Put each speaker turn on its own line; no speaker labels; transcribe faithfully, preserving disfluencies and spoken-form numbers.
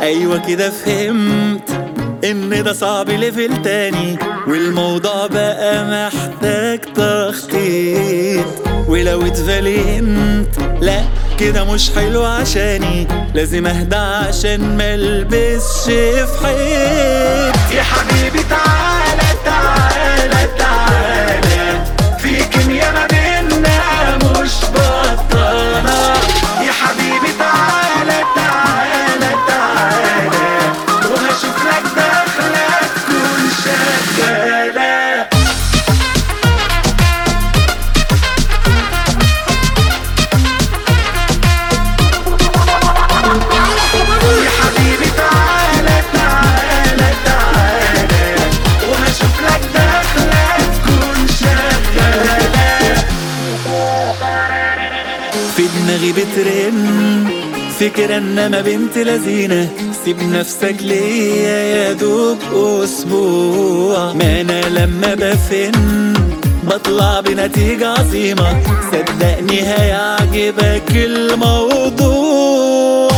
ايوه كده فهمت ان ده صعب ليفل تاني، والموضوع بقى محتاج تخطيط. ولو اتفلنت لا كده مش حلو عشاني، لازم اهدى عشان ملبسش في حيط.
يا حبيبي تعالى تعالى تعالى، في كيميا ما بينا مش بطالة. يا حبيبي تعالى تعالى تعالى، وهشوف لك دخلة تكون شغالة. يا حبيبي تعالى تعالى تعالى، وهشوف لك دخلة تكون شغالة.
في دماغي بترن فكرة انما بنت لذينة، سيب نفسك ليا يا دوب اسبوع. ما انا لما بفن بطلع بنتيجة عظيمة، صدقني هيعجبك الموضوع.